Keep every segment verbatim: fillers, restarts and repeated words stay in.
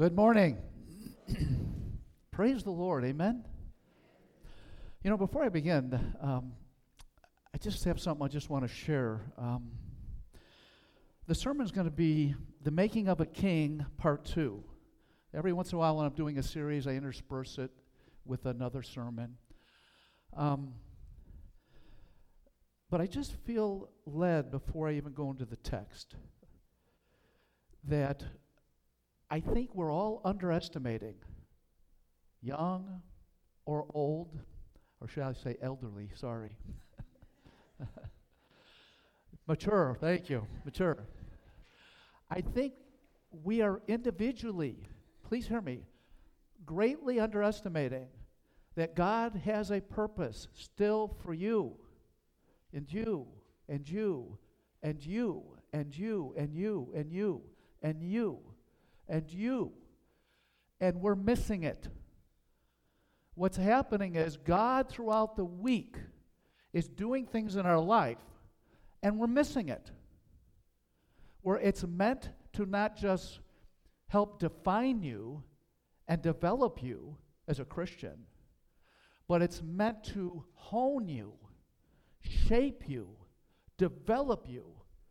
Good morning. Praise the Lord. Amen. You know, before I begin, um, I just have something I just want to share. Um, the sermon is going to be The Making of a King, Part two. Every once in a while when I'm doing a series, I intersperse it with another sermon. Um, but I just feel led, before I even go into the text, that I think we're all underestimating, young or old, or should I say elderly, sorry. Mature, thank you, mature. I think we are individually, please hear me, greatly underestimating that God has a purpose still for you, and you, and you, and you, and you, and you, and you, and you, and you, and we're missing it. What's happening is God throughout the week is doing things in our life, and we're missing it. Where it's meant to not just help define you and develop you as a Christian, but it's meant to hone you, shape you, develop you,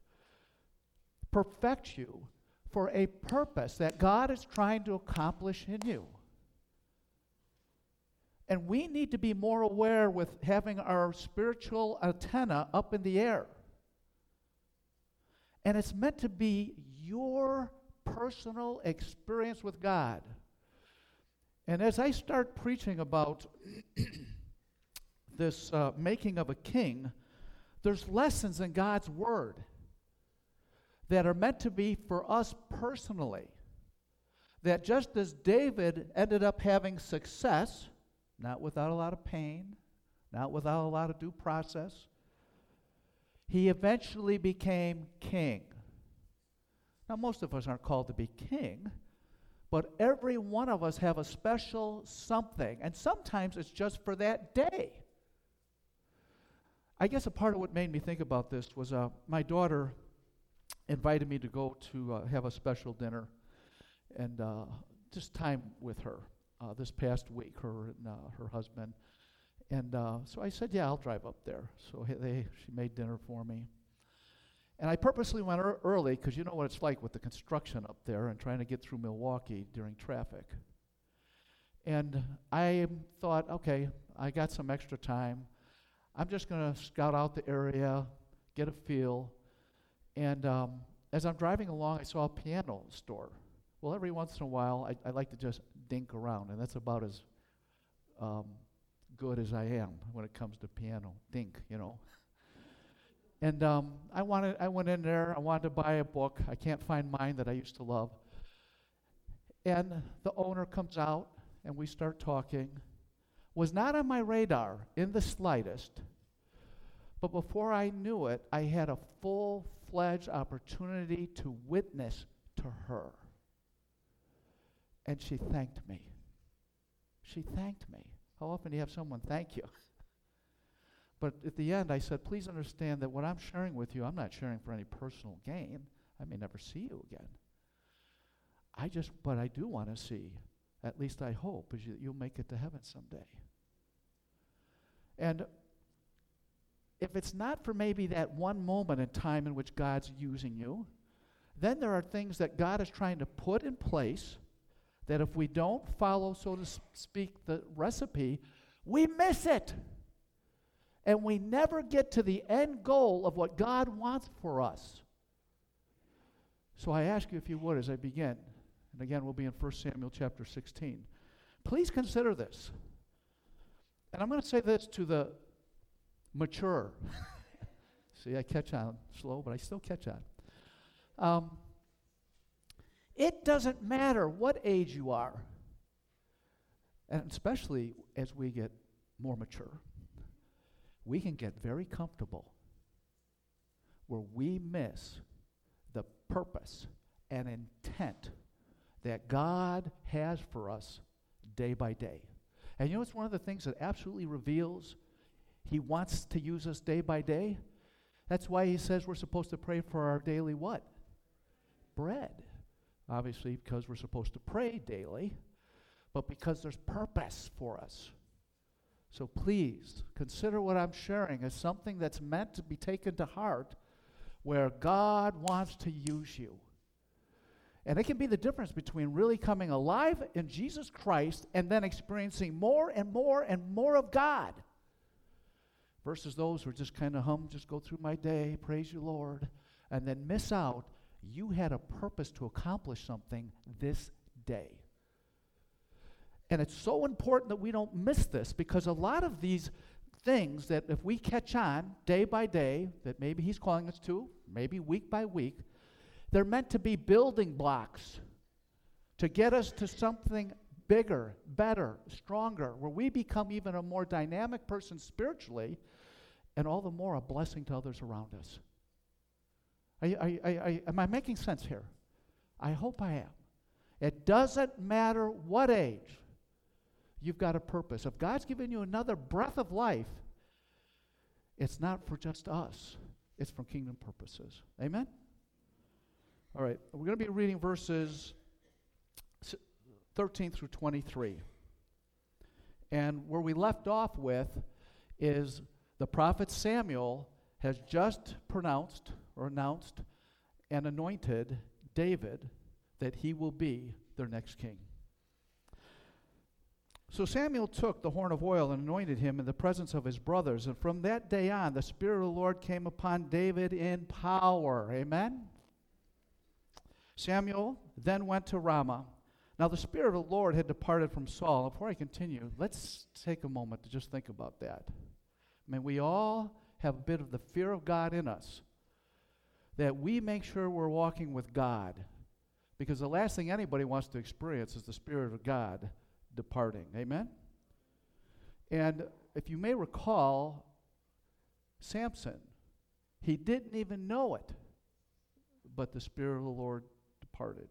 perfect you for a purpose that God is trying to accomplish in you. And we need to be more aware with having our spiritual antenna up in the air. And it's meant to be your personal experience with God. And as I start preaching about this uh, making of a king, there's lessons in God's Word that are meant to be for us personally. That just as David ended up having success, not without a lot of pain, not without a lot of due process, he eventually became king. Now, most of us aren't called to be king, but every one of us have a special something, and sometimes it's just for that day. I guess a part of what made me think about this was uh, my daughter invited me to go to uh, have a special dinner and uh, just time with her uh, this past week, her and uh, her husband. And uh, so I said, yeah, I'll drive up there. So he- they, she made dinner for me. And I purposely went er- early because you know what it's like with the construction up there and trying to get through Milwaukee during traffic. And I thought, okay, I got some extra time. I'm just going to scout out the area, get a feel. And um, as I'm driving along, I saw a piano store. Well, every once in a while, I, I like to just dink around, and that's about as um, good as I am when it comes to piano. Dink, you know. And um, I wanted, I went in there. I wanted to buy a book. I can't find mine that I used to love. And the owner comes out, and we start talking. Was not on my radar in the slightest. But before I knew it, I had a full-fledged opportunity to witness to her. And she thanked me. She thanked me. How often do you have someone thank you? But at the end, I said, please understand that what I'm sharing with you, I'm not sharing for any personal gain. I may never see you again. I just, but I do want to see, at least I hope, is you, you'll make it to heaven someday. And if it's not for maybe that one moment in time in which God's using you, then there are things that God is trying to put in place that if we don't follow, so to speak, the recipe, we miss it. And we never get to the end goal of what God wants for us. So I ask you, if you would, as I begin, and again, we'll be in First Samuel chapter sixteen. Please consider this. And I'm going to say this to the mature. See, I catch on slow, but I still catch on. Um, it doesn't matter what age you are, and especially as we get more mature, we can get very comfortable where we miss the purpose and intent that God has for us day by day. And you know it's one of the things that absolutely reveals He wants to use us day by day? That's why He says we're supposed to pray for our daily what? Bread. obviously because we're supposed to pray daily, but because there's purpose for us. So please consider what I'm sharing as something that's meant to be taken to heart, where God wants to use you. And it can be the difference between really coming alive in Jesus Christ and then experiencing more and more and more of God, versus those who are just kind of hum, just go through my day, praise you, Lord, and then miss out. You had a purpose to accomplish something this day. And it's so important that we don't miss this, because a lot of these things that if we catch on day by day, that maybe he's calling us to, maybe week by week, they're meant to be building blocks to get us to something bigger, better, stronger, where we become even a more dynamic person spiritually, and all the more a blessing to others around us. Are you, are you, are you, am I making sense here? I hope I am. It doesn't matter what age. You've got a purpose. If God's given you another breath of life, it's not for just us. It's for kingdom purposes. Amen? All right. We're going to be reading verses thirteen through twenty-three. And where we left off with is the prophet Samuel has just pronounced or announced and anointed David that he will be their next king. So Samuel took the horn of oil and anointed him in the presence of his brothers. And from that day on, the Spirit of the Lord came upon David in power. Amen? Samuel then went to Ramah. Now the Spirit of the Lord had departed from Saul. Before I continue, let's take a moment to just think about that. I mean, we all have a bit of the fear of God in us, that we make sure we're walking with God. Because the last thing anybody wants to experience is the Spirit of God departing. Amen? And if you may recall, Samson, he didn't even know it, but the Spirit of the Lord departed.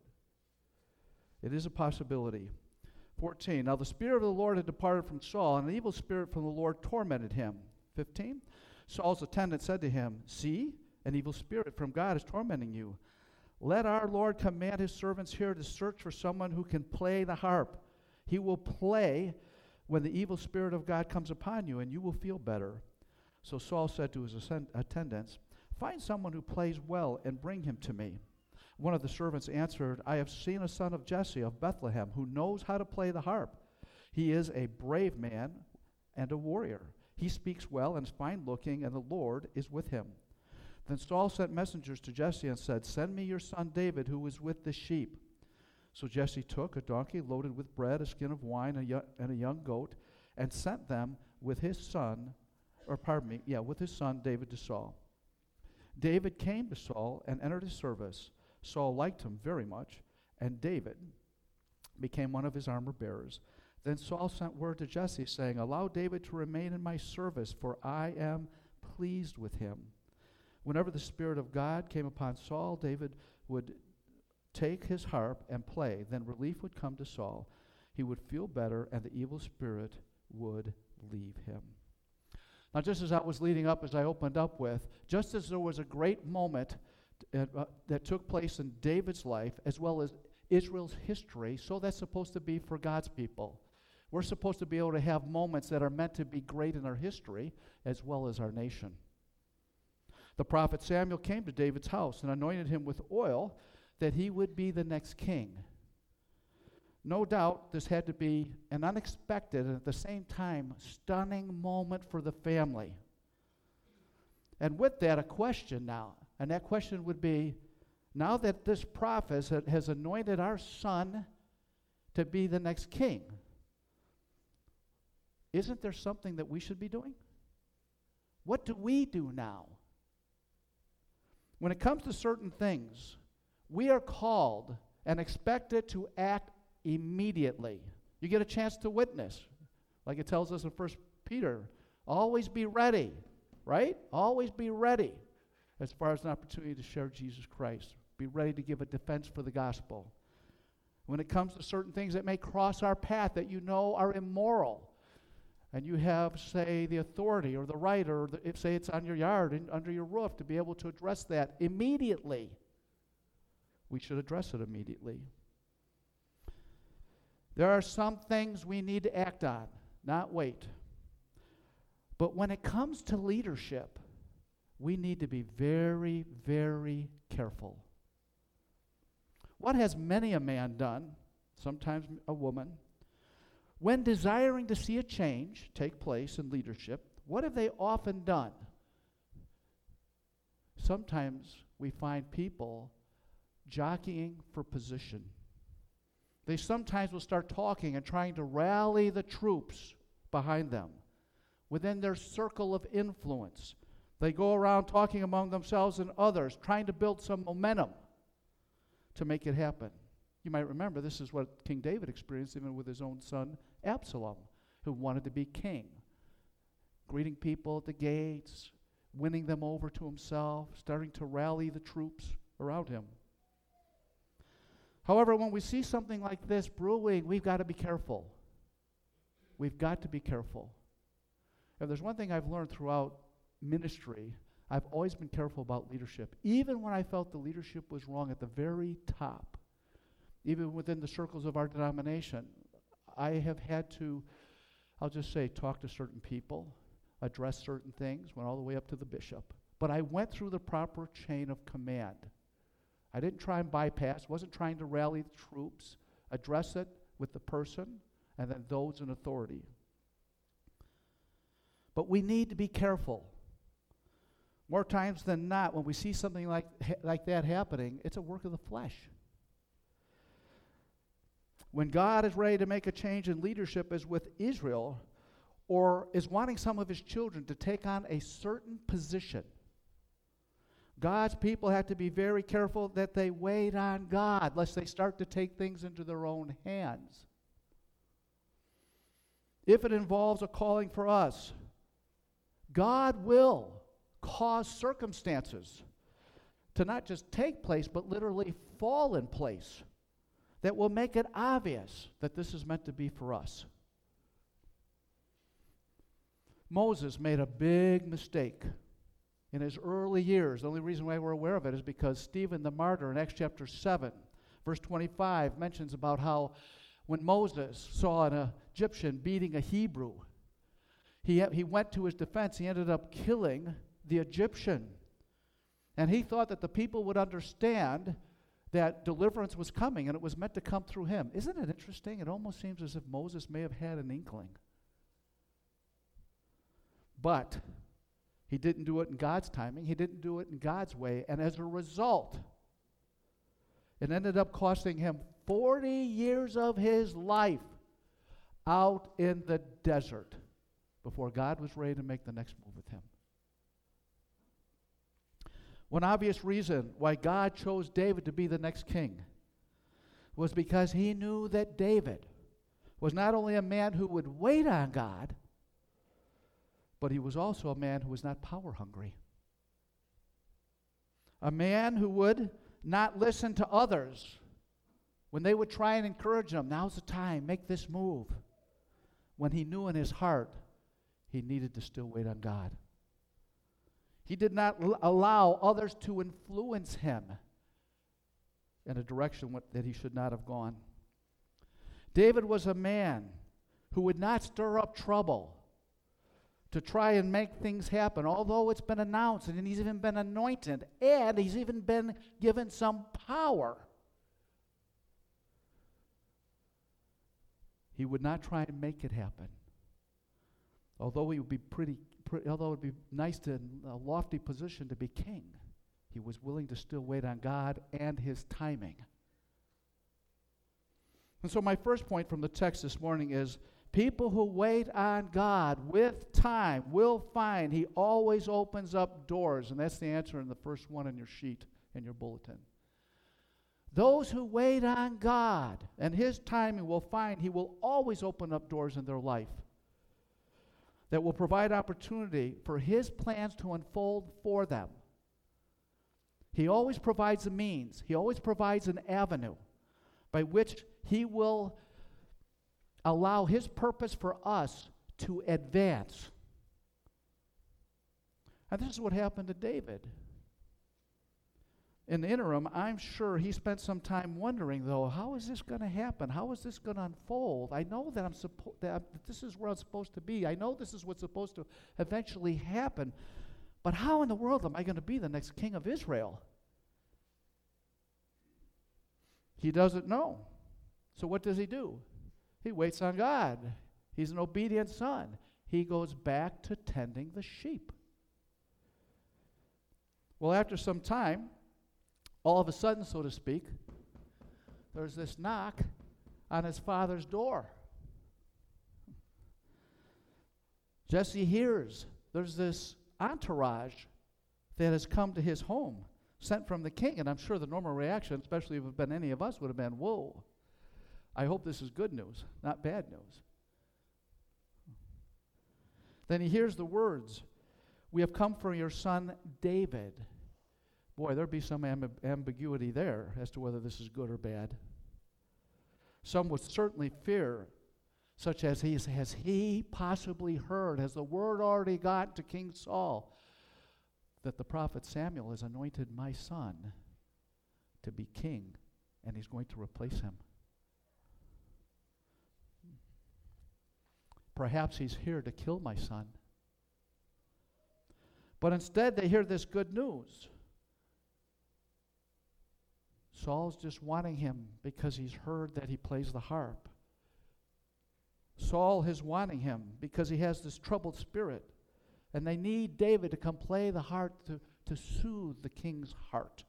It is a possibility. fourteen, now the Spirit of the Lord had departed from Saul, and an evil spirit from the Lord tormented him. fifteen, Saul's attendant said to him, see, an evil spirit from God is tormenting you. Let our Lord command his servants here to search for someone who can play the harp. He will play when the evil spirit of God comes upon you, and you will feel better. So Saul said to his attendants, find someone who plays well and bring him to me. One of the servants answered, I have seen a son of Jesse of Bethlehem who knows how to play the harp. He is a brave man and a warrior. He speaks well and is fine looking, and the Lord is with him. Then Saul sent messengers to Jesse and said, send me your son David, who is with the sheep. So Jesse took a donkey loaded with bread, a skin of wine, a yo- and a young goat, and sent them with his son, or pardon me, yeah, with his son David to Saul. David came to Saul and entered his service. Saul liked him very much, and David became one of his armor bearers. Then Saul sent word to Jesse, saying, allow David to remain in my service, for I am pleased with him. Whenever the Spirit of God came upon Saul, David would take his harp and play. Then relief would come to Saul. He would feel better, and the evil spirit would leave him. Now, just as I was leading up, as I opened up with, just as there was a great moment uh, uh, that took place in David's life, as well as Israel's history, so that's supposed to be for God's people. We're supposed to be able to have moments that are meant to be great in our history, as well as our nation. The prophet Samuel came to David's house and anointed him with oil that he would be the next king. No doubt this had to be an unexpected and at the same time stunning moment for the family. And with that, a question now. And that question would be, now that this prophet has anointed our son to be the next king, isn't there something that we should be doing? What do we do now? When it comes to certain things, we are called and expected to act immediately. You get a chance to witness. Like it tells us in First Peter, always be ready, right? Always be ready as far as an opportunity to share Jesus Christ. Be ready to give a defense for the gospel. When it comes to certain things that may cross our path that you know are immoral, and you have, say, the authority or the right, or the, if, say it's on your yard and under your roof, to be able to address that immediately. we should address it immediately. There are some things we need to act on, not wait. But when it comes to leadership, we need to be very, very careful. What has many a man done, sometimes a woman, when desiring to see a change take place in leadership? What have they often done? Sometimes we find people jockeying for position. They sometimes will start talking and trying to rally the troops behind them within their circle of influence. They go around talking among themselves and others, trying to build some momentum to make it happen. You might remember this is what King David experienced even with his own son Absalom, who wanted to be king. Greeting people at the gates, winning them over to himself, starting to rally the troops around him. However, when we see something like this brewing, we've got to be careful. We've got to be careful. If there's one thing I've learned throughout ministry, I've always been careful about leadership. Even when I felt the leadership was wrong at the very top, even within the circles of our denomination, I have had to, I'll just say, talk to certain people, address certain things, went all the way up to the bishop. But I went through the proper chain of command. I didn't try and bypass, wasn't trying to rally the troops, address it with the person and then those in authority. But we need to be careful. More times than not, when we see something like, like that happening, it's a work of the flesh. When God is ready to make a change in leadership, as with Israel, or is wanting some of his children to take on a certain position, God's people have to be very careful that they wait on God, lest they start to take things into their own hands. If it involves a calling for us, God will cause circumstances to not just take place, but literally fall in place that will make it obvious that this is meant to be for us. Moses made a big mistake in his early years. The only reason why we're aware of it is because Stephen the martyr in Acts chapter seven, verse twenty-five, mentions about how when Moses saw an Egyptian beating a Hebrew, he, he went to his defense. He ended up killing the Egyptian. And he thought that the people would understand that deliverance was coming and it was meant to come through him. Isn't it interesting? It almost seems as if Moses may have had an inkling. But he didn't do it in God's timing. He didn't do it in God's way. And as a result, it ended up costing him forty years of his life out in the desert before God was ready to make the next move with him. One obvious reason why God chose David to be the next king was because he knew that David was not only a man who would wait on God, but he was also a man who was not power hungry. A man who would not listen to others when they would try and encourage him. Now's the time, make this move. When he knew in his heart he needed to still wait on God. He did not l- allow others to influence him in a direction what, that he should not have gone. David was a man who would not stir up trouble to try and make things happen, although it's been announced and he's even been anointed and he's even been given some power. He would not try and make it happen. Although he would be pretty, pretty although it would be nice to a lofty position to be king, he was willing to still wait on God and his timing. And so my first point from the text this morning is, people who wait on God with time will find he always opens up doors. And that's the answer in the first one in your sheet, in your bulletin. Those who wait on God and his timing will find he will always open up doors in their life that will provide opportunity for his plans to unfold for them. He always provides a means. He always provides an avenue by which he will allow his purpose for us to advance. And this is what happened to David. In the interim, I'm sure he spent some time wondering, though, how is this going to happen? How is this going to unfold? I know that I'm suppo- that, I'm, that this is where I'm supposed to be. I know this is what's supposed to eventually happen. But how in the world am I going to be the next king of Israel? He doesn't know. So what does he do? He waits on God. He's an obedient son. He goes back to tending the sheep. Well, after some time, all of a sudden, so to speak, there's this knock on his father's door. Jesse hears there's this entourage that has come to his home, sent from the king, and I'm sure the normal reaction, especially if it had been any of us, would have been, whoa, I hope this is good news, not bad news. Then he hears the words, we have come for your son David. Boy, there'd be some amb- ambiguity there as to whether this is good or bad. Some would certainly fear, such as he has he possibly heard, has the word already got to King Saul, that the prophet Samuel has anointed my son to be king, and he's going to replace him. Perhaps he's here to kill my son. But instead, they hear this good news. Saul's just wanting him because he's heard that he plays the harp. Saul is wanting him because he has this troubled spirit. And they need David to come play the harp to, to soothe the king's heart.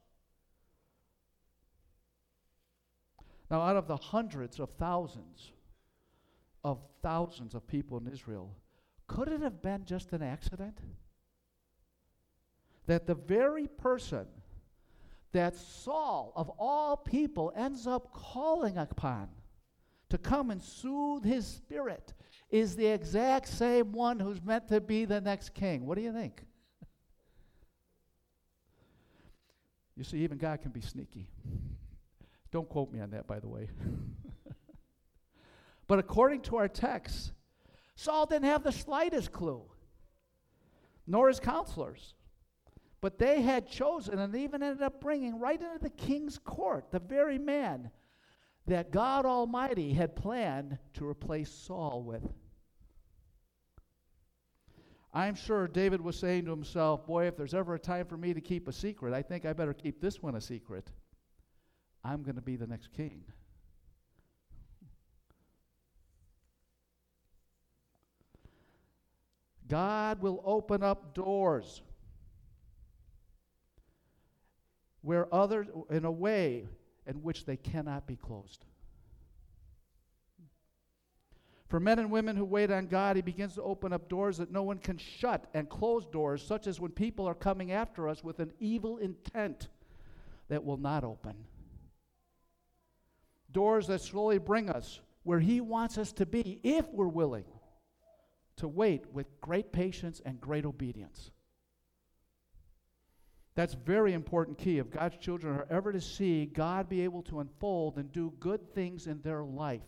Now, out of the hundreds of thousands of thousands of people in Israel, could it have been just an accident? That the very person that Saul, of all people, ends up calling upon to come and soothe his spirit is the exact same one who's meant to be the next king. What do you think? You see, even God can be sneaky. Don't quote me on that, by the way. But according to our text, Saul didn't have the slightest clue, nor his counselors. But they had chosen and even ended up bringing right into the king's court the very man that God Almighty had planned to replace Saul with. I'm sure David was saying to himself, boy, if there's ever a time for me to keep a secret, I think I better keep this one a secret. I'm going to be the next king. God will open up doors where others, in a way in which they cannot be closed. For men and women who wait on God, he begins to open up doors that no one can shut, and close doors, such as when people are coming after us with an evil intent that will not open. Doors that slowly bring us where he wants us to be, if we're willing to wait with great patience and great obedience. That's a very important key if God's children are ever to see God be able to unfold and do good things in their life.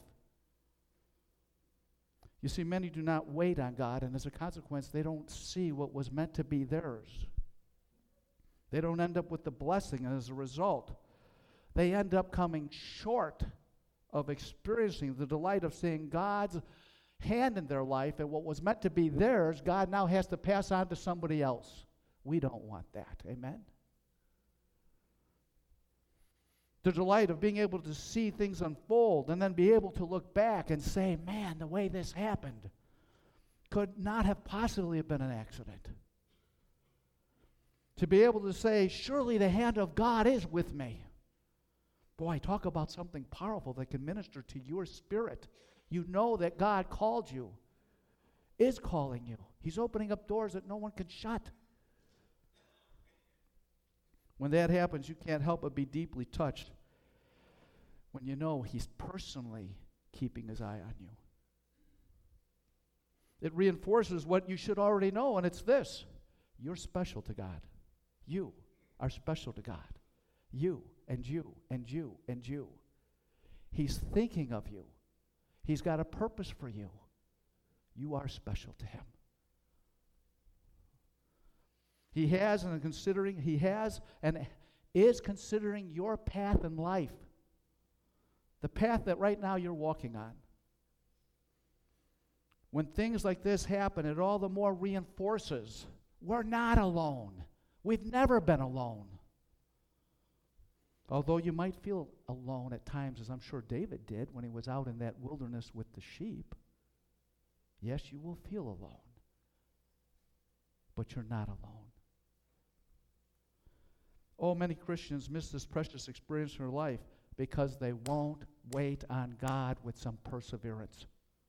You see, many do not wait on God, and as a consequence, they don't see what was meant to be theirs. They don't end up with the blessing, and as a result, they end up coming short of experiencing the delight of seeing God's hand in their life, and what was meant to be theirs, God now has to pass on to somebody else. We don't want that. Amen? The delight of being able to see things unfold and then be able to look back and say, man, the way this happened could not have possibly been an accident. To be able to say, surely the hand of God is with me. Boy, talk about something powerful that can minister to your spirit. You know that God called you, is calling you. He's opening up doors that no one can shut. When that happens, you can't help but be deeply touched when you know he's personally keeping his eye on you. It reinforces what you should already know, and it's this. You're special to God. You are special to God. You and you and you and you. He's thinking of you. He's got a purpose for you. You are special to him. He has, and considering, he has an is considering your path in life, the path that right now you're walking on. When things like this happen, it all the more reinforces we're not alone. We've never been alone. Although you might feel alone at times, as I'm sure David did when he was out in that wilderness with the sheep. Yes, you will feel alone. But you're not alone. Oh, many Christians miss this precious experience in their life because they won't wait on God with some perseverance.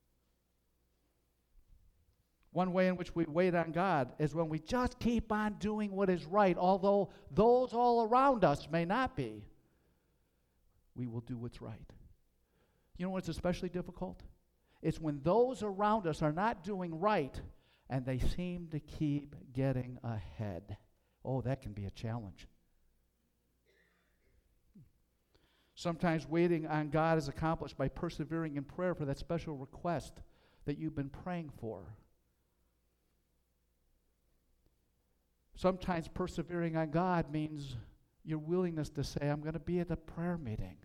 One way in which we wait on God is when we just keep on doing what is right, although those all around us may not be. We will do what's right. You know what's especially difficult? It's when those around us are not doing right and they seem to keep getting ahead. Oh, that can be a challenge. Sometimes waiting on God is accomplished by persevering in prayer for that special request that you've been praying for. Sometimes persevering on God means your willingness to say, I'm going to be at a prayer meeting.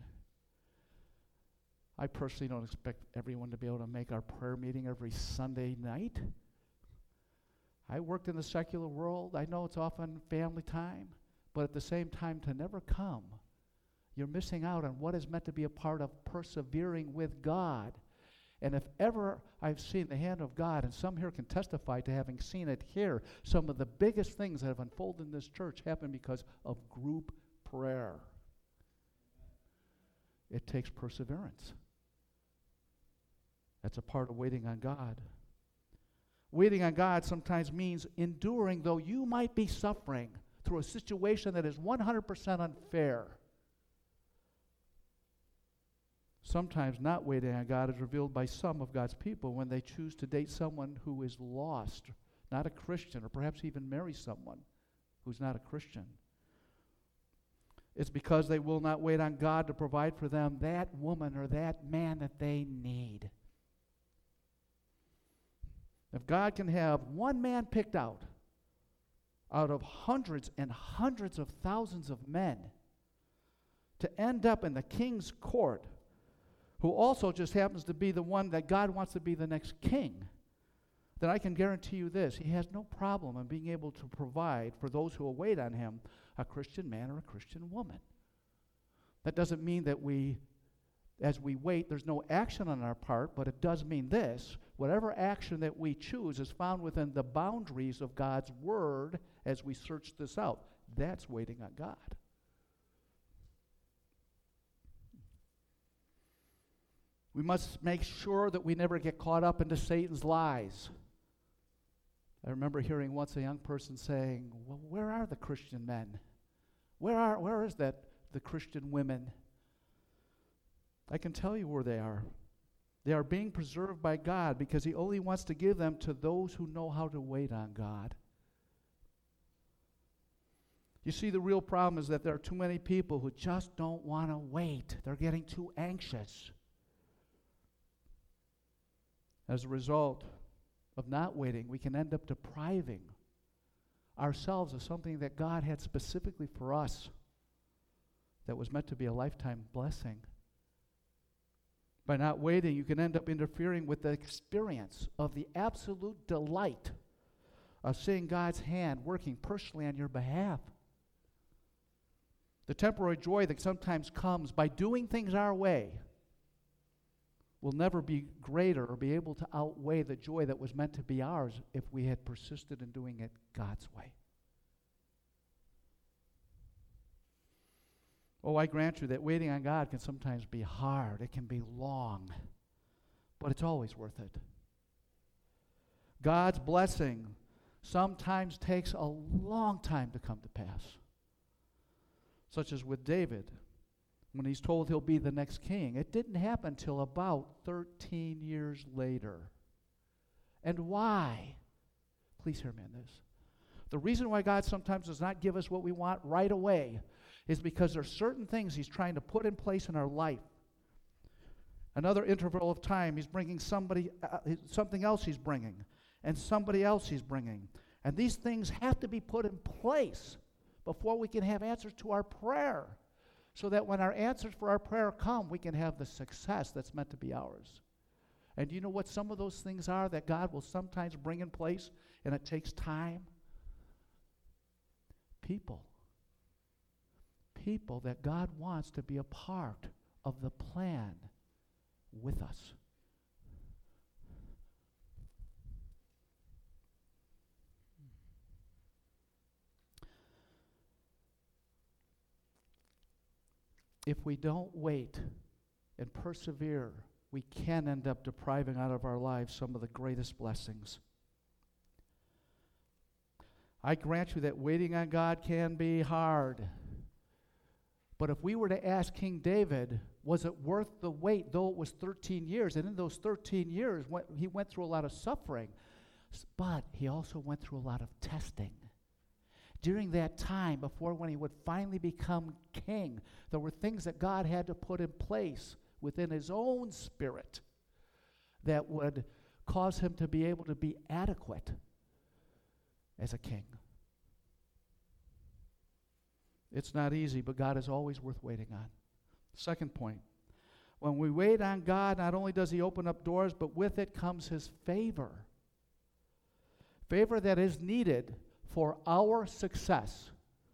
I personally don't expect everyone to be able to make our prayer meeting every Sunday night. I worked in the secular world. I know it's often family time, but at the same time, to never come, you're missing out on what is meant to be a part of persevering with God. And if ever I've seen the hand of God, and some here can testify to having seen it here, some of the biggest things that have unfolded in this church happen because of group prayer. It takes perseverance. That's a part of waiting on God. Waiting on God sometimes means enduring, though you might be suffering through a situation that is one hundred percent unfair. Sometimes not waiting on God is revealed by some of God's people when they choose to date someone who is lost, not a Christian, or perhaps even marry someone who's not a Christian. It's because they will not wait on God to provide for them that woman or that man that they need. If God can have one man picked out out of hundreds and hundreds of thousands of men to end up in the king's court, who also just happens to be the one that God wants to be the next king, then I can guarantee you this: he has no problem in being able to provide for those who await on him a Christian man or a Christian woman. That doesn't mean that we, as we wait, there's no action on our part, but it does mean this: whatever action that we choose is found within the boundaries of God's word as we search this out. That's waiting on God. We must make sure that we never get caught up into Satan's lies. I remember hearing once a young person saying, well, where are the Christian men? Where are where is that the Christian women? I can tell you where they are. They are being preserved by God because he only wants to give them to those who know how to wait on God. You see, the real problem is that there are too many people who just don't want to wait. They're getting too anxious. As a result of not waiting, we can end up depriving ourselves of something that God had specifically for us that was meant to be a lifetime blessing. By not waiting, you can end up interfering with the experience of the absolute delight of seeing God's hand working personally on your behalf. The temporary joy that sometimes comes by doing things our way will never be greater or be able to outweigh the joy that was meant to be ours if we had persisted in doing it God's way. Oh, I grant you that waiting on God can sometimes be hard. It can be long, but it's always worth it. God's blessing sometimes takes a long time to come to pass, such as with David. When he's told he'll be the next king, it didn't happen until about thirteen years later. And why? Please hear me on this. The reason why God sometimes does not give us what we want right away is because there are certain things he's trying to put in place in our life. Another interval of time, he's bringing somebody, uh, something else he's bringing, and somebody else he's bringing. And these things have to be put in place before we can have answers to our prayer, so that when our answers for our prayer come, we can have the success that's meant to be ours. And do you know what some of those things are that God will sometimes bring in place, and it takes time? People. People that God wants to be a part of the plan with us. If we don't wait and persevere, we can end up depriving out of our lives some of the greatest blessings. I grant you that waiting on God can be hard. But if we were to ask King David, was it worth the wait, though it was thirteen years? And in those thirteen years, went, he went through a lot of suffering. But he also went through a lot of testing. During that time, before when he would finally become king, there were things that God had to put in place within his own spirit that would cause him to be able to be adequate as a king. It's not easy, but God is always worth waiting on. Second point, when we wait on God, not only does he open up doors, but with it comes his favor. Favor that is needed for our success.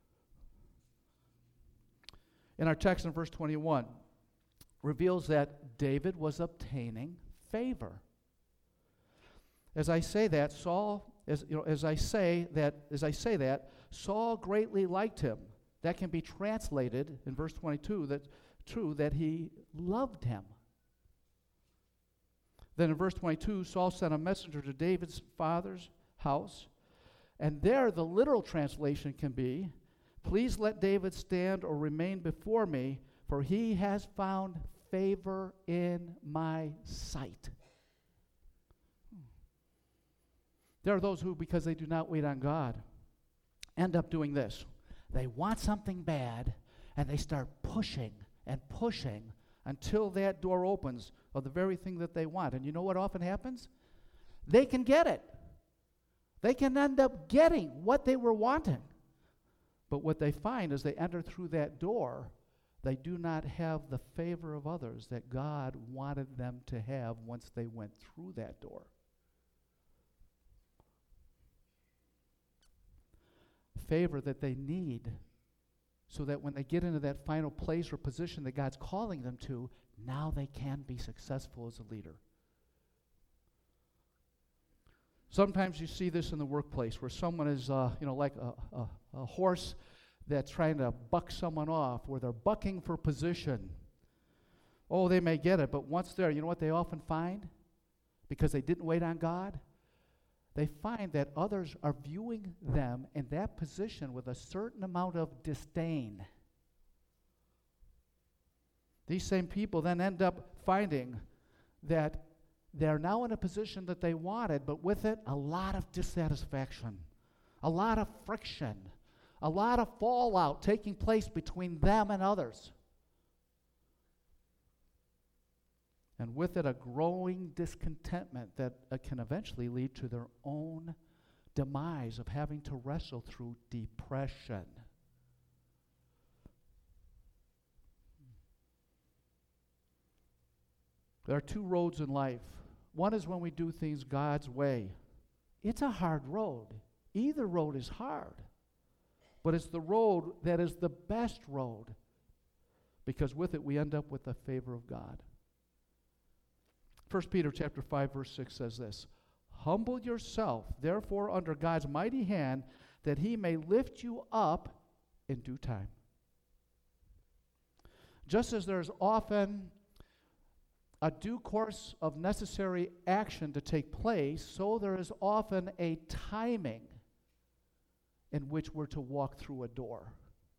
In our text in verse twenty-one, reveals that David was obtaining favor. As I say that, Saul, as you know, as I say that, as I say that, Saul greatly liked him. That can be translated in verse twenty-two, that true that he loved him. Then in verse twenty-two, Saul sent a messenger to David's father's house. And there the literal translation can be, please let David stand or remain before me, for he has found favor in my sight. There are those who, because they do not wait on God, end up doing this. They want something bad, and they start pushing and pushing until that door opens of the very thing that they want. And you know what often happens? They can get it. They can end up getting what they were wanting. But what they find as they enter through that door, they do not have the favor of others that God wanted them to have once they went through that door. Favor that they need so that when they get into that final place or position that God's calling them to, now they can be successful as a leader. Sometimes you see this in the workplace where someone is, uh, you know, like a, a, a horse that's trying to buck someone off, where they're bucking for position. Oh, they may get it, but once there, you know what they often find? Because they didn't wait on God? They find that others are viewing them in that position with a certain amount of disdain. These same people then end up finding that they're now in a position that they wanted, but with it, a lot of dissatisfaction, a lot of friction, a lot of fallout taking place between them and others. And with it, a growing discontentment that uh, can eventually lead to their own demise of having to wrestle through depression. There are two roads in life. One is when we do things God's way. It's a hard road. Either road is hard. But it's the road that is the best road, because with it we end up with the favor of God. First Peter chapter five verse six says this, humble yourself, therefore, under God's mighty hand, that he may lift you up in due time. Just as there's often a due course of necessary action to take place, so there is often a timing in which we're to walk through a door.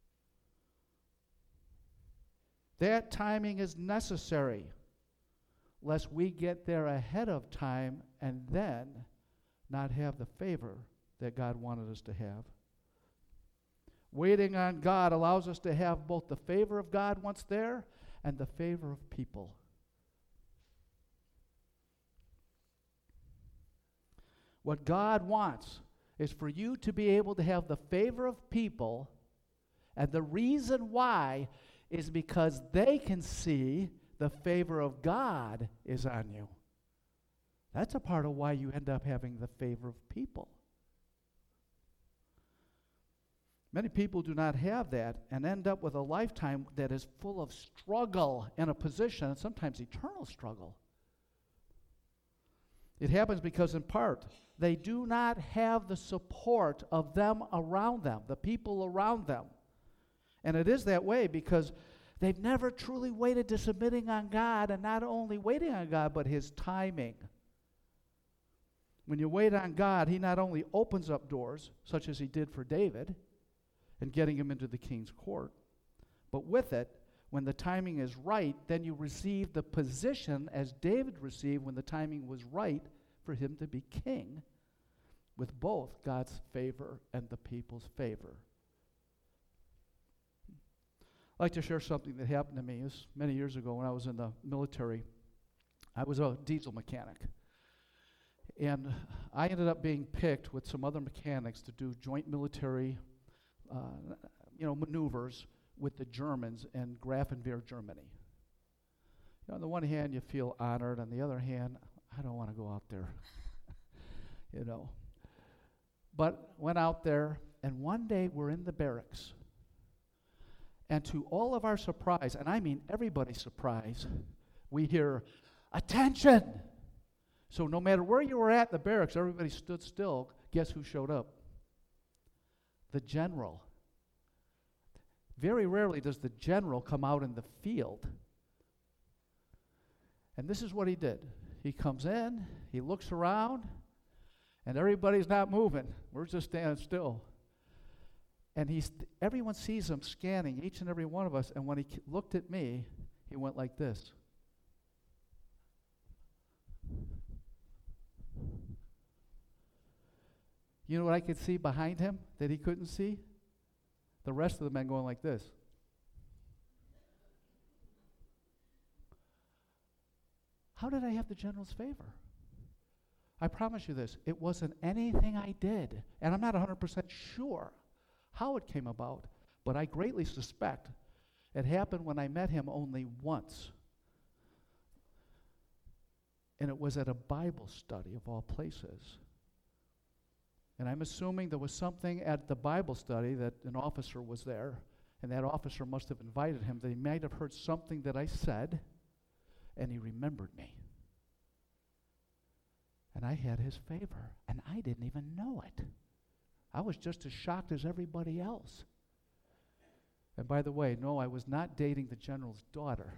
That timing is necessary, lest we get there ahead of time and then not have the favor that God wanted us to have. Waiting on God allows us to have both the favor of God once there and the favor of people. What God wants is for you to be able to have the favor of people And the reason why is because they can see the favor of God is on you. That's a part of why you end up having the favor of people. Many people do not have that and end up with a lifetime that is full of struggle in a position, and sometimes eternal struggle. It happens because, in part, they do not have the support of them around them, the people around them. And it is that way because they've never truly waited to submitting on God, and not only waiting on God, but His timing. When you wait on God, He not only opens up doors, such as He did for David, and getting him into the king's court, but with it, when the timing is right, then you receive the position as David received when the timing was right for him to be king, with both God's favor and the people's favor. I'd like to share something that happened to me. It was many years ago when I was in the military. I was a diesel mechanic. And I ended up being picked with some other mechanics to do joint military uh, you know, maneuvers with the Germans in Grafenwehr, Germany. You know, on the one hand, you feel honored. On the other hand, I don't want to go out there. you know. But went out there, and one day we're in the barracks. And to all of our surprise, and I mean everybody's surprise, we hear, "Attention!" So no matter where you were at in the barracks, everybody stood still. Guess who showed up? The general. Very rarely does the general come out in the field. And this is what he did. He comes in, he looks around, and everybody's not moving. We're just standing still. And he's, everyone sees him scanning, each and every one of us, and when he k- looked at me, he went like this. You know what I could see behind him that he couldn't see? The rest of the men going like this. How did I have the general's favor? I promise you this, it wasn't anything I did, and I'm not one hundred percent sure how it came about, but I greatly suspect it happened when I met him only once. And it was at a Bible study of all places. And I'm assuming there was something at the Bible study that an officer was there, and that officer must have invited him, that he might have heard something that I said, and he remembered me. And I had his favor, and I didn't even know it. I was just as shocked as everybody else. And by the way, no, I was not dating the general's daughter.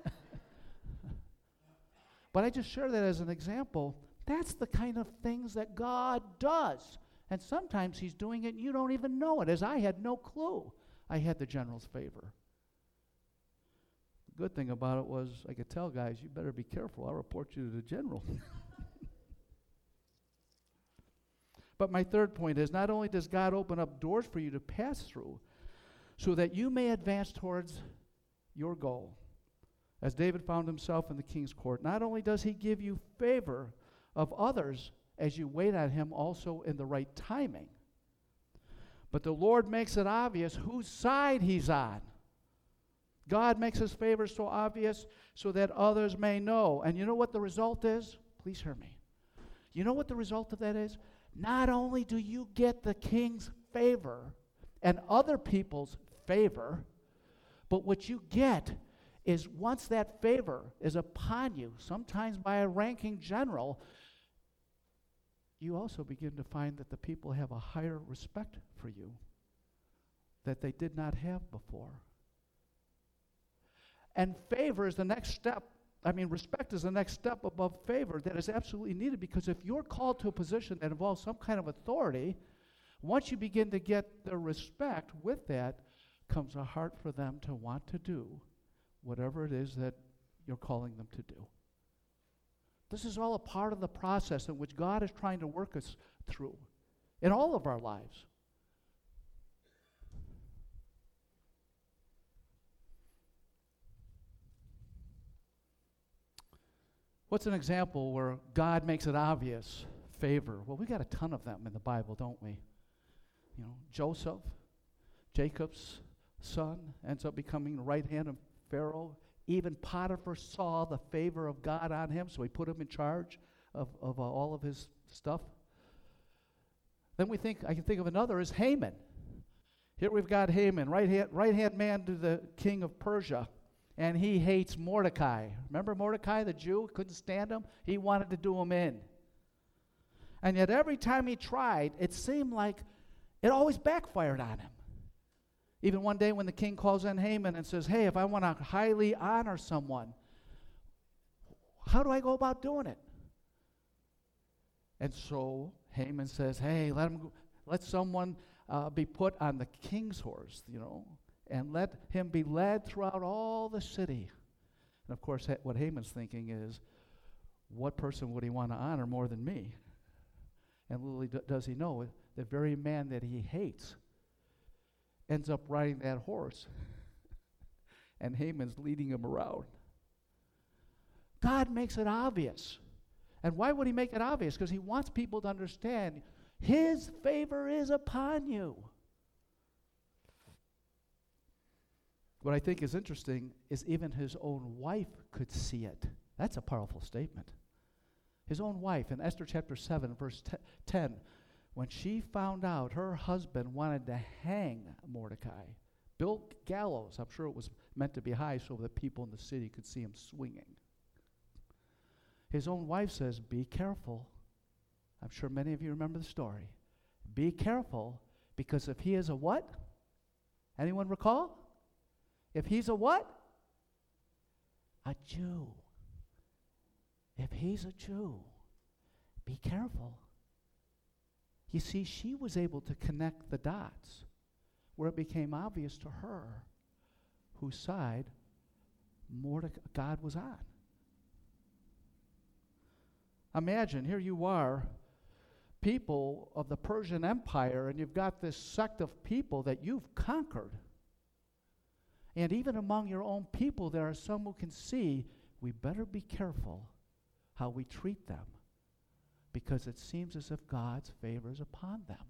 But I just share that as an example. That's the kind of things that God does. And sometimes He's doing it and you don't even know it, as I had no clue I had the general's favor. The good thing about it was I could tell guys, you better be careful. I'll report you to the general. But my third point is, not only does God open up doors for you to pass through so that you may advance towards your goal, as David found himself in the king's court, not only does He give you favor of others as you wait on Him also in the right timing, but the Lord makes it obvious whose side He's on. God makes His favor so obvious so that others may know. And you know what the result is? Please hear me. You know what the result of that is? Not only do you get the king's favor and other people's favor, but what you get is once that favor is upon you, sometimes by a ranking general, you also begin to find that the people have a higher respect for you that they did not have before. And favor is the next step. I mean, respect is the next step above favor that is absolutely needed, because if you're called to a position that involves some kind of authority, once you begin to get the respect, with that comes a heart for them to want to do whatever it is that you're calling them to do. This is all a part of the process in which God is trying to work us through in all of our lives. What's an example where God makes it obvious favor? Well, we got a ton of them in the Bible, don't we? You know, Joseph, Jacob's son, ends up becoming the right hand of Pharaoh. Even Potiphar saw the favor of God on him, so he put him in charge of, of uh, all of his stuff. Then we think, I can think of another, is Haman. Here we've got Haman, right hand, right hand man to the king of Persia, and he hates Mordecai. Remember Mordecai, the Jew? Couldn't stand him. He wanted to do him in. And yet every time he tried, it seemed like it always backfired on him. Even one day when the king calls in Haman and says, hey, if I want to highly honor someone, how do I go about doing it? And so Haman says, hey, let him, let someone uh, be put on the king's horse, you know, and let him be led throughout all the city. And of course, ha- what Haman's thinking is, what person would he want to honor more than me? And little d- does he know, the very man that he hates ends up riding that horse. And Haman's leading him around. God makes it obvious. And why would he make it obvious? Because he wants people to understand his favor is upon you. What I think is interesting is even his own wife could see it. That's a powerful statement. His own wife in Esther chapter seven, verse ten, when she found out her husband wanted to hang Mordecai, built gallows. I'm sure it was meant to be high so the people in the city could see him swinging. His own wife says, be careful. I'm sure many of you remember the story. Be careful, because if he is a what? Anyone recall? If he's a what? A Jew. If he's a Jew, be careful. You see, she was able to connect the dots where it became obvious to her whose side Mordecai, God was on. Imagine, here you are, people of the Persian Empire, and you've got this sect of people that you've conquered. And even among your own people, there are some who can see, we better be careful how we treat them, because it seems as if God's favor is upon them.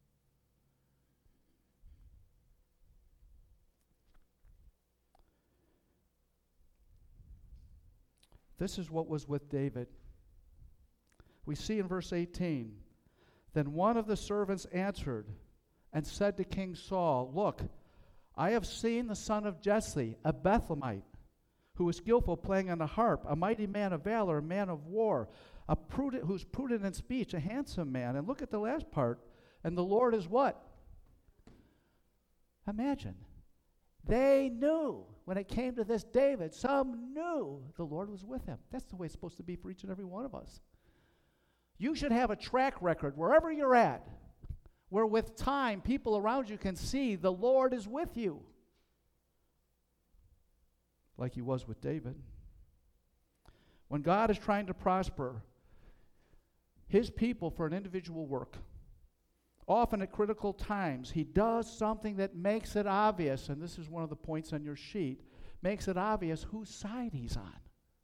This is what was with David. We see in verse eighteen, then one of the servants answered and said to King Saul, look, I have seen the son of Jesse, a Bethlehemite, who is skillful playing on the harp, a mighty man of valor, a man of war, a prudent, who's prudent in speech, a handsome man. And look at the last part. And the Lord is what? Imagine. They knew when it came to this David, some knew the Lord was with him. That's the way it's supposed to be for each and every one of us. You should have a track record wherever you're at, where with time people around you can see the Lord is with you. Like he was with David. When God is trying to prosper his people for an individual work, often at critical times, he does something that makes it obvious, and this is one of the points on your sheet, makes it obvious whose side he's on.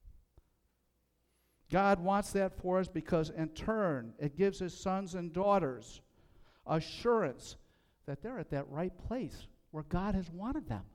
God wants that for us because in turn, it gives his sons and daughters assurance that they're at that right place where God has wanted them.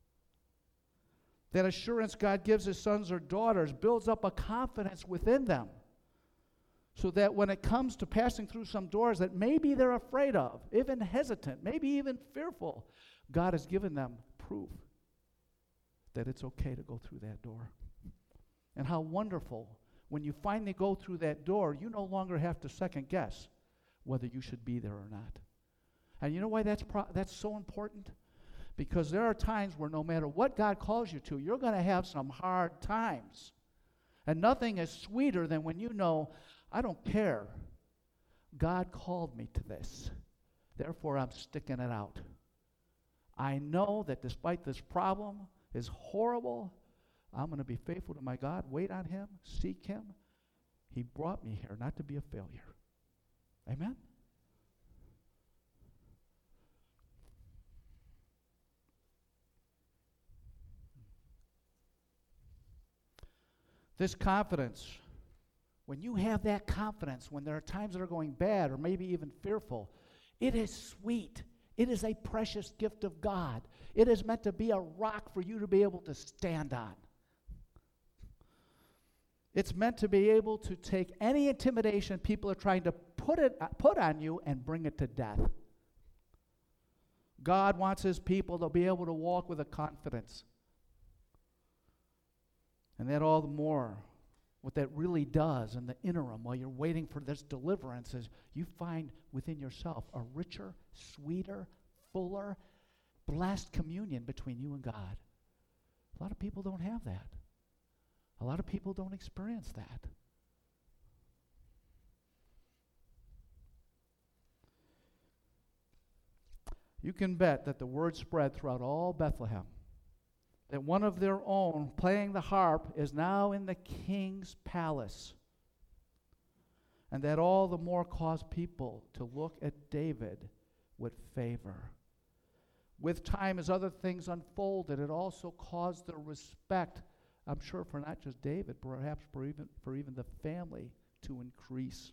That assurance God gives his sons or daughters builds up a confidence within them, so that when it comes to passing through some doors that maybe they're afraid of, even hesitant, maybe even fearful, God has given them proof that it's okay to go through that door. And how wonderful, when you finally go through that door, you no longer have to second guess whether you should be there or not. And you know why that's pro- that's so important? Because there are times where no matter what God calls you to, you're going to have some hard times. And nothing is sweeter than when you know, I don't care. God called me to this. Therefore, I'm sticking it out. I know that despite this problem is horrible, I'm going to be faithful to my God, wait on him, seek him. He brought me here not to be a failure. Amen? This confidence, when you have that confidence, when there are times that are going bad or maybe even fearful, it is sweet. It is a precious gift of God. It is meant to be a rock for you to be able to stand on. It's meant to be able to take any intimidation people are trying to put it put on you and bring it to death. God wants his people to be able to walk with a confidence. And that all the more, what that really does in the interim while you're waiting for this deliverance is you find within yourself a richer, sweeter, fuller, blessed communion between you and God. A lot of people don't have that. A lot of people don't experience that. You can bet that the word spread throughout all Bethlehem that one of their own playing the harp is now in the king's palace, and that all the more caused people to look at David with favor. With time, as other things unfolded, it also caused their respect, I'm sure, for not just David, perhaps for even, for even the family to increase.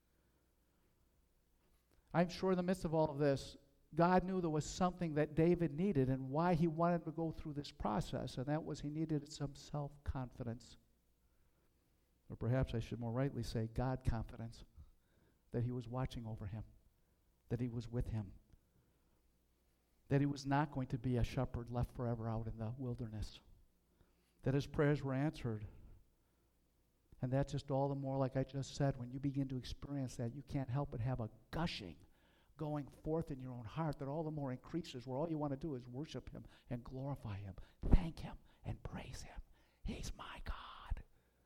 I'm sure in the midst of all of this, God knew there was something that David needed and why he wanted to go through this process, and that was he needed some self-confidence. Or perhaps I should more rightly say God confidence, that he was watching over him, that he was with him, that he was not going to be a shepherd left forever out in the wilderness, that his prayers were answered. And that's just all the more, like I just said, when you begin to experience that, you can't help but have a gushing going forth in your own heart that all the more increases, where all you want to do is worship him and glorify him, thank him and praise him. He's my God.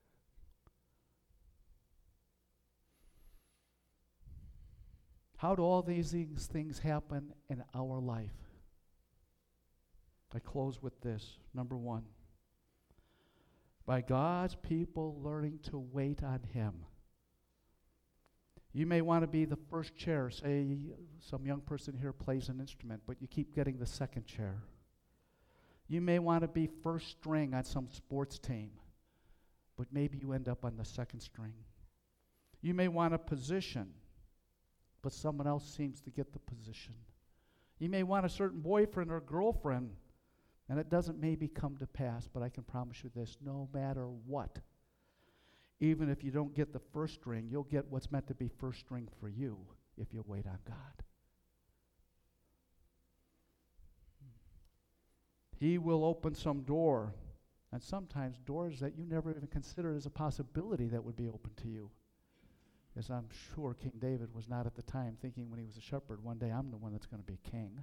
How do all these things, things happen in our life? I close with this. Number one, by God's people learning to wait on him. You may want to be the first chair. Say some young person here plays an instrument, but you keep getting the second chair. You may want to be first string on some sports team, but maybe you end up on the second string. You may want a position, but someone else seems to get the position. You may want a certain boyfriend or girlfriend, and it doesn't maybe come to pass, but I can promise you this, no matter what, even if you don't get the first string, you'll get what's meant to be first string for you if you wait on God. He will open some door, and sometimes doors that you never even considered as a possibility that would be open to you. As I'm sure King David was not at the time thinking when he was a shepherd, one day I'm the one that's going to be king.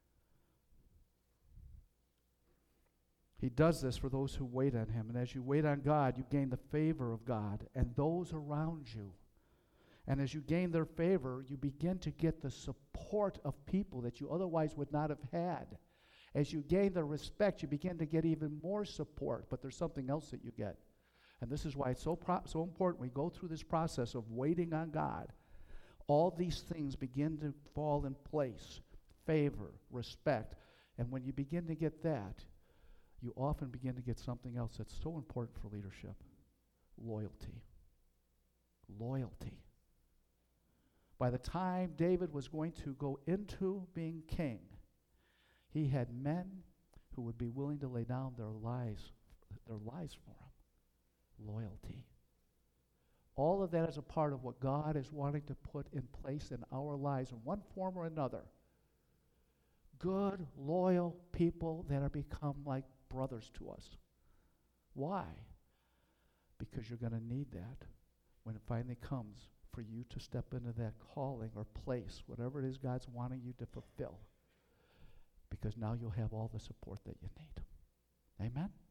He does this for those who wait on him. And as you wait on God, you gain the favor of God and those around you. And as you gain their favor, you begin to get the support of people that you otherwise would not have had. As you gain their respect, you begin to get even more support. But there's something else that you get. And this is why it's so pro- so important we go through this process of waiting on God. All these things begin to fall in place. Favor, respect. And when you begin to get that, you often begin to get something else that's so important for leadership. Loyalty. Loyalty. By the time David was going to go into being king, he had men who would be willing to lay down their lives, their lives for him. Loyalty. All of that is a part of what God is wanting to put in place in our lives in one form or another. Good, loyal people that are become like brothers to us. Why? Because you're going to need that when it finally comes for you to step into that calling or place, whatever it is God's wanting you to fulfill. Because now you'll have all the support that you need. Amen?